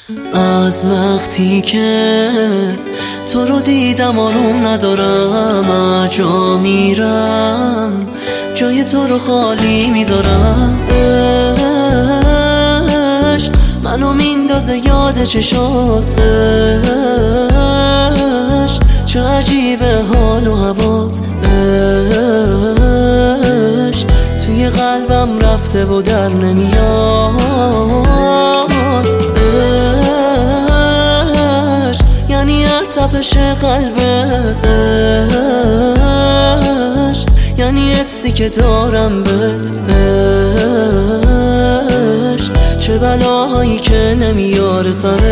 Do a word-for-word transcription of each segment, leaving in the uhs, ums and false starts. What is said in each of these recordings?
از وقتی که تو رو دیدم آروم ندارم، هر جا میرم جای تو رو خالی میذارم. عشق منو میندازه یاد چشاتش، چه عجیبه حال و هوات. عشق توی قلبم رفته و در نمیاد. عشق یعنی هر تپش قلبت، عشق یعنی حسی که دارم بهت. عشق چه بلاهایی که نمیاره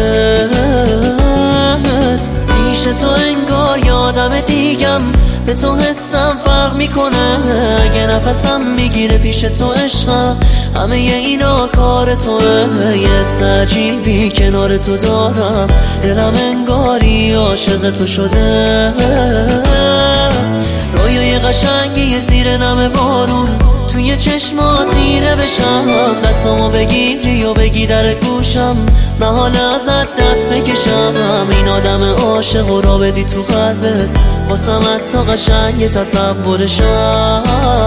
سرت. پیش تو انگار یادم دیگم، به تو حسم فرق میکنه. اگه نفسم میگیره پیش تو عشقم، همه اینا کار توه. یه حس عجیبی کنار تو دارم، دلم انگاری عاشق تو شده. رویای قشنگی زیر نم بارون، توی چشمات خیره بشم. دستامو بگیری و بگی در گوشم، من حال ازت دست بکشم. این آدم عاشق و را بدی تو قلبت، واسم حتی قشنگ تصورشم.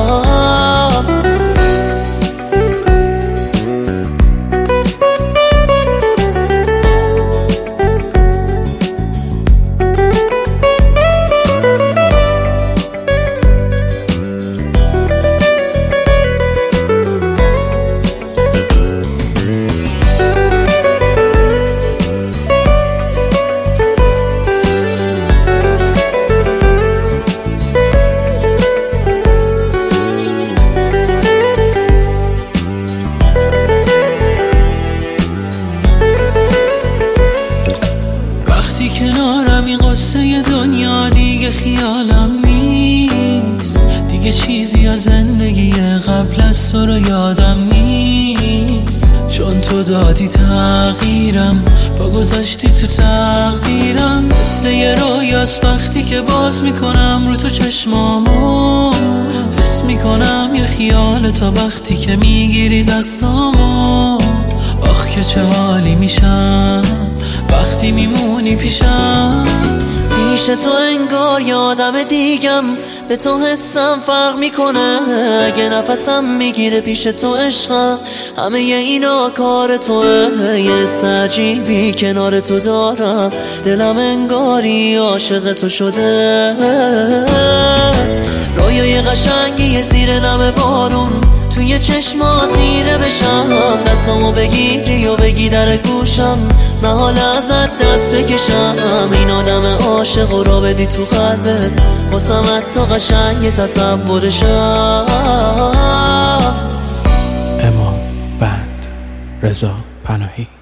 کنارم این قصه دنیا دیگه خیالم نیست، دیگه چیزی از زندگی قبل از تو رو یادم نیست. چون تو دادی تغییرم، با گذاشتی تو تقدیرم. مثل یه رویاست وقتی که باز میکنم رو تو چشمامو، حس میکنم یه خیال تا وقتی که میگیری دستامو. آخ که چه حالی میشم وقتی میمونی پیشم. پیش تو انگار یادم دیگم، به تو حسم فرق میکنه. اگه نفسم میگیره پیش تو عشقم، همه اینا کار توه. یه حس عجیبی کنار تو دارم، دلم انگاری عاشق تو شده. رویای قشنگی زیر نم بارون، توی چشمات خیره بشم. دستامو بگیری و بگی در گوشم، من حال ازت دست بکشم. این آدم عاشق و را بدی تو قلبت، واسم حتی قشنگ تصورشم. امام بند رضا پناهی.